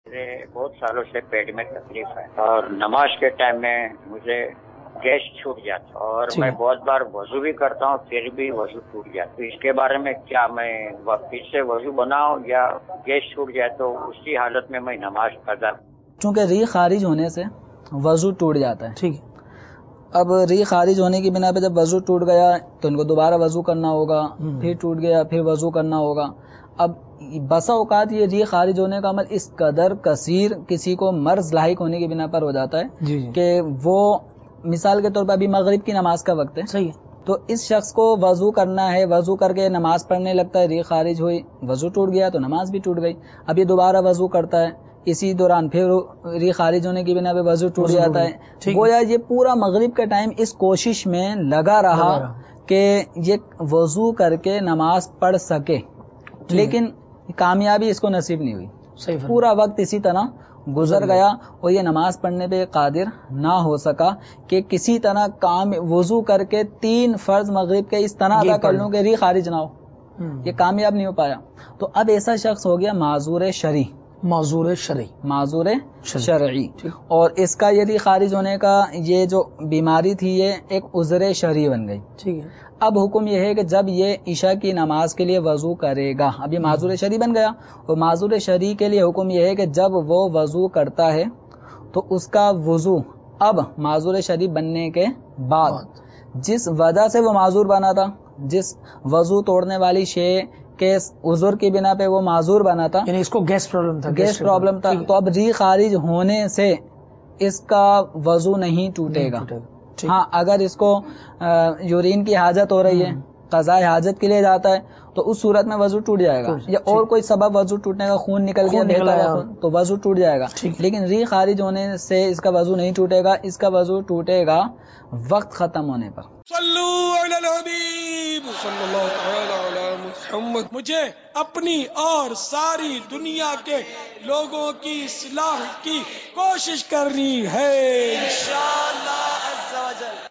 بہت سالوں سے پیٹ میں تکلیف ہے اور نماز کے ٹائم میں مجھے گیس چھوٹ جاتا اور میں بہت بار وضو بھی کرتا ہوں پھر بھی وضو ٹوٹ جاتا. تو اس کے بارے میں کیا میں پھر سے وضو بناؤں یا گیس چھوٹ جائے تو اسی حالت میں نماز قضا؟ چونکہ ریح خارج ہونے سے وضو ٹوٹ جاتا ہے. ٹھیک ہے. اب ریح خارج ہونے کی بنا پہ جب وضو ٹوٹ گیا تو ان کو دوبارہ وضو کرنا ہوگا, پھر ٹوٹ گیا پھر وضو کرنا ہوگا. اب بسا اوقات یہ ریح خارج ہونے کا عمل اس قدر کثیر کسی کو مرض لاحق ہونے کی بنا پر ہو جاتا ہے کہ وہ مثال کے طور پر ابھی مغرب کی نماز کا وقت ہے, صحیح ہے, تو اس شخص کو وضو کرنا ہے, وضو کر کے نماز پڑھنے لگتا ہے, ریح خارج ہوئی, وضو ٹوٹ گیا تو نماز بھی ٹوٹ گئی. اب یہ دوبارہ وضو کرتا ہے, اسی دوران پھر ریح خارج ہونے کی بنا پہ وضو ٹوٹ جاتا ہے. گویا یہ پورا مغرب کا ٹائم اس کوشش میں لگا رہا کہ یہ وضو کر کے نماز پڑھ سکے, لیکن کامیابی اس کو نصیب نہیں ہوئی. پورا وقت اسی طرح گزر گیا اور یہ نماز پڑھنے پہ قادر نہ ہو سکا کہ کسی طرح وضو کر کے 3 فرض مغرب کے اس طرح ادا کر لوں کہ ریح خارج نہ ہو. یہ کامیاب نہیں ہو پایا. تو اب ایسا شخص ہو گیا معذور شرعی, معذور شرعی. اور اس کا یہ ریح خارج ہونے کا یہ جو بیماری تھی یہ ایک عذر شرعی بن گئی. ٹھیک ہے. اب حکم یہ ہے کہ جب یہ عشاء کی نماز کے لیے وضو کرے گا, اب یہ معذور شرعی بن گیا, اور معذور شرعی کے لیے حکم یہ ہے کہ جب وہ وضو کرتا ہے تو اس کا وضو اب معذور شرعی بننے کے بعد جس وجہ سے وہ معذور بنا تھا, جس وضو توڑنے والی شے کے عذر کی بنا پہ وہ معذور بنا تھا, یعنی اس کو گیس پرابلم تھا, تو اب ریح خارج ہونے سے اس کا وضو نہیں ٹوٹے گا. ہاں اگر اس کو یورین کی حاجت ہو رہی ہے, قضاء حاجت کے لیے جاتا ہے, تو اس صورت میں وضو ٹوٹ جائے گا. یا اور کوئی سبب وضو ٹوٹنے کا, خون نکل گیا تو وضو ٹوٹ جائے گا. لیکن ریح خارج ہونے سے اس کا وضو نہیں ٹوٹے گا, اس کا وضو ٹوٹے گا وقت ختم ہونے پر. صلو علی الحبیب صلی اللہ تعالی علی محمد. مجھے اپنی اور ساری دنیا کے لوگوں کی اصلاح کی کوشش کرنی ہے انشاءاللہ عز و جل.